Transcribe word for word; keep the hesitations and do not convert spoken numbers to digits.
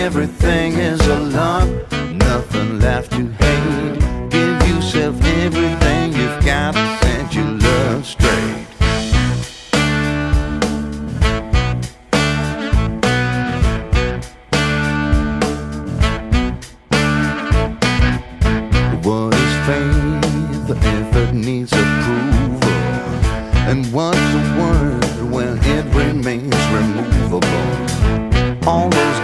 everything is a lot, nothing left to hate. Give yourself everything you've got, set your love straight. What is faith if it needs approval? And what's a word when it remains removable? All those